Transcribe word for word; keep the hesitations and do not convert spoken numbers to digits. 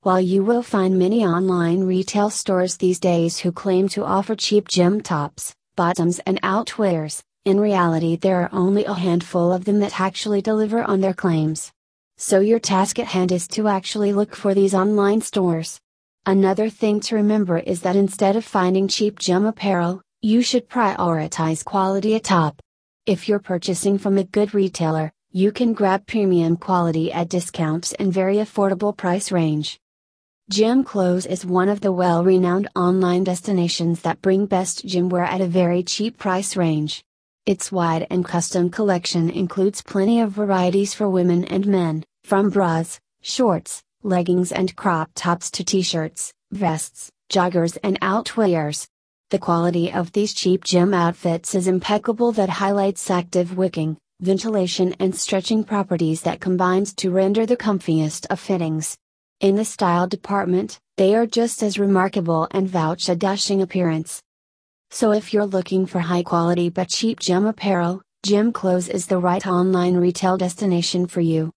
While you will find many online retail stores these days who claim to offer cheap gym tops, bottoms and outwears, in reality there are only a handful of them that actually deliver on their claims. So your task at hand is to actually look for these online stores. Another thing to remember is that instead of finding cheap gym apparel, you should prioritize quality atop. If you're purchasing from a good retailer, you can grab premium quality at discounts and very affordable price range. Gym Clothes is one of the well-renowned online destinations that bring best gym wear at a very cheap price range. Its wide and custom collection includes plenty of varieties for women and men, from bras, shorts, leggings and crop tops to t-shirts, vests, joggers and outwears. The quality of these cheap gym outfits is impeccable that highlights active wicking, ventilation and stretching properties that combines to render the comfiest of fittings. In the style department, they are just as remarkable and vouch a dashing appearance. So if you're looking for high quality but cheap gym apparel, Gym Clothes is the right online retail destination for you.